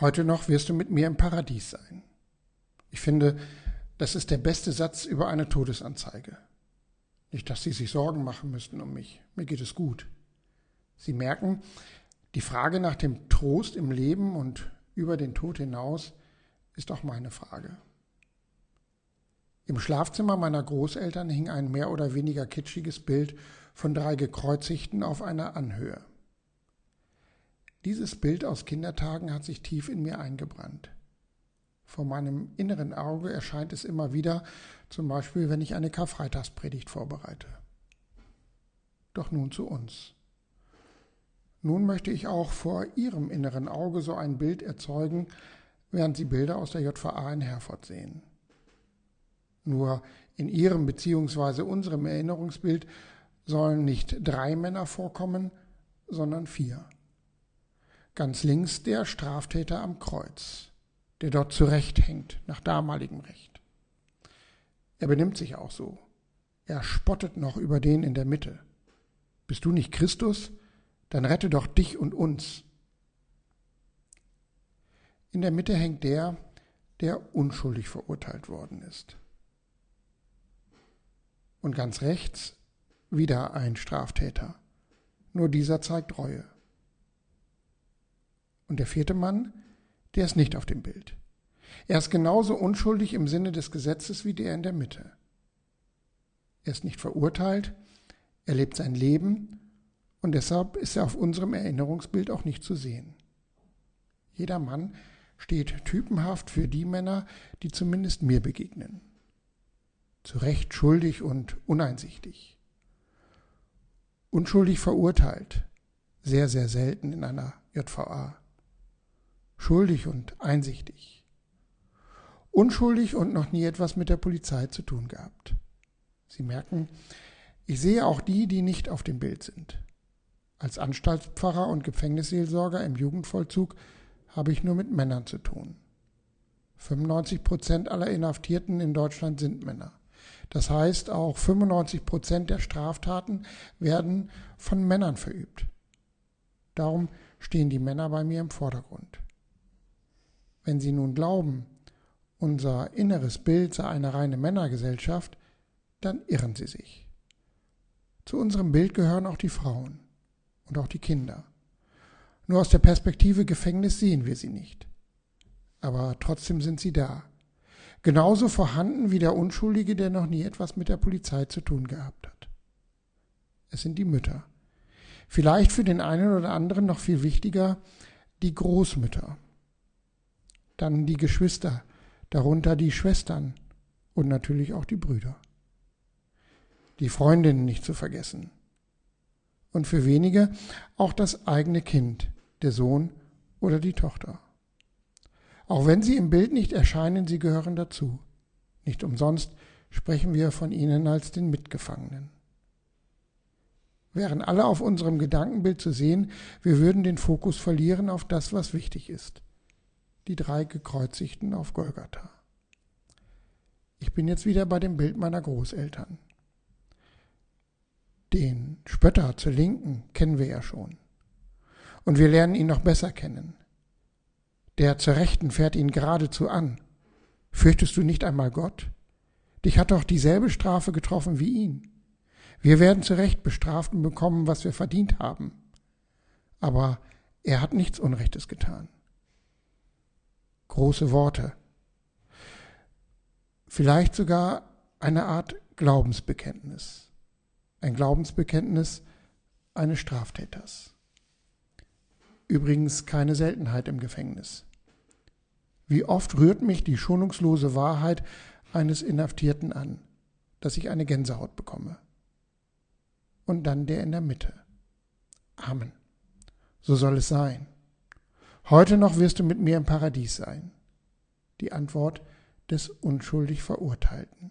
Heute noch wirst du mit mir im Paradies sein. Ich finde, das ist der beste Satz über eine Todesanzeige. Nicht, dass Sie sich Sorgen machen müssten um mich. Mir geht es gut. Sie merken, die Frage nach dem Trost im Leben und über den Tod hinaus ist auch meine Frage. Im Schlafzimmer meiner Großeltern hing ein mehr oder weniger kitschiges Bild von 3 Gekreuzigten auf einer Anhöhe. Dieses Bild aus Kindertagen hat sich tief in mir eingebrannt. Vor meinem inneren Auge erscheint es immer wieder, zum Beispiel, wenn ich eine Karfreitagspredigt vorbereite. Doch nun zu uns. Nun möchte ich auch vor Ihrem inneren Auge so ein Bild erzeugen, während Sie Bilder aus der JVA in Herford sehen. Nur in Ihrem bzw. unserem Erinnerungsbild sollen nicht 3 Männer vorkommen, sondern 4. Ganz links der Straftäter am Kreuz, der dort zurecht hängt, nach damaligem Recht. Er benimmt sich auch so. Er spottet noch über den in der Mitte. Bist du nicht Christus? Dann rette doch dich und uns. In der Mitte hängt der, der unschuldig verurteilt worden ist. Und ganz rechts wieder ein Straftäter. Nur dieser zeigt Reue. Und der 4. Mann, der ist nicht auf dem Bild. Er ist genauso unschuldig im Sinne des Gesetzes wie der in der Mitte. Er ist nicht verurteilt, er lebt sein Leben und deshalb ist er auf unserem Erinnerungsbild auch nicht zu sehen. Jeder Mann steht typenhaft für die Männer, die zumindest mir begegnen. Zu Recht schuldig und uneinsichtig. Unschuldig verurteilt, sehr, sehr selten in einer JVA. Schuldig und einsichtig. Unschuldig und noch nie etwas mit der Polizei zu tun gehabt. Sie merken, ich sehe auch die, die nicht auf dem Bild sind. Als Anstaltspfarrer und Gefängnisseelsorger im Jugendvollzug habe ich nur mit Männern zu tun. 95% aller Inhaftierten in Deutschland sind Männer. Das heißt, auch 95% der Straftaten werden von Männern verübt. Darum stehen die Männer bei mir im Vordergrund. Wenn Sie nun glauben, unser inneres Bild sei eine reine Männergesellschaft, dann irren Sie sich. Zu unserem Bild gehören auch die Frauen und auch die Kinder. Nur aus der Perspektive Gefängnis sehen wir sie nicht. Aber trotzdem sind sie da. Genauso vorhanden wie der Unschuldige, der noch nie etwas mit der Polizei zu tun gehabt hat. Es sind die Mütter. Vielleicht für den einen oder anderen noch viel wichtiger, die Großmütter. Dann die Geschwister, darunter die Schwestern und natürlich auch die Brüder. Die Freundinnen nicht zu vergessen. Und für wenige auch das eigene Kind, der Sohn oder die Tochter. Auch wenn sie im Bild nicht erscheinen, sie gehören dazu. Nicht umsonst sprechen wir von ihnen als den Mitgefangenen. Wären alle auf unserem Gedankenbild zu sehen, wir würden den Fokus verlieren auf das, was wichtig ist. Die 3 Gekreuzigten auf Golgatha. Ich bin jetzt wieder bei dem Bild meiner Großeltern. Den Spötter zur Linken kennen wir ja schon. Und wir lernen ihn noch besser kennen. Der zur Rechten fährt ihn geradezu an. Fürchtest du nicht einmal Gott? Dich hat doch dieselbe Strafe getroffen wie ihn. Wir werden zu Recht bestraft und bekommen, was wir verdient haben. Aber er hat nichts Unrechtes getan. Große Worte. Vielleicht sogar eine Art Glaubensbekenntnis. Ein Glaubensbekenntnis eines Straftäters. Übrigens keine Seltenheit im Gefängnis. Wie oft rührt mich die schonungslose Wahrheit eines Inhaftierten an, dass ich eine Gänsehaut bekomme. Und dann der in der Mitte. Amen. So soll es sein. Heute noch wirst du mit mir im Paradies sein. Die Antwort des unschuldig Verurteilten.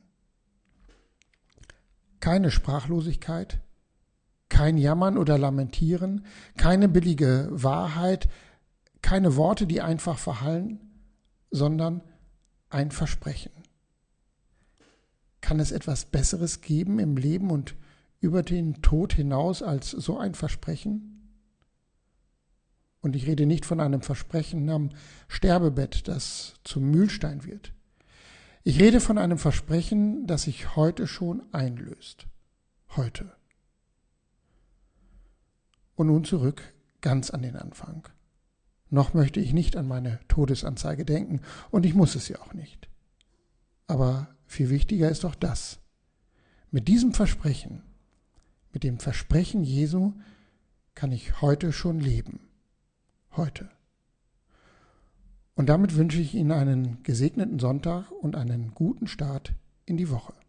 Keine Sprachlosigkeit, kein Jammern oder Lamentieren, keine billige Wahrheit, keine Worte, die einfach verhallen, sondern ein Versprechen. Kann es etwas Besseres geben im Leben und über den Tod hinaus als so ein Versprechen? Und ich rede nicht von einem Versprechen am Sterbebett, das zum Mühlstein wird. Ich rede von einem Versprechen, das sich heute schon einlöst. Heute. Und nun zurück ganz an den Anfang. Noch möchte ich nicht an meine Todesanzeige denken und ich muss es ja auch nicht. Aber viel wichtiger ist doch das. Mit diesem Versprechen, mit dem Versprechen Jesu, kann ich heute schon leben. Heute. Und damit wünsche ich Ihnen einen gesegneten Sonntag und einen guten Start in die Woche.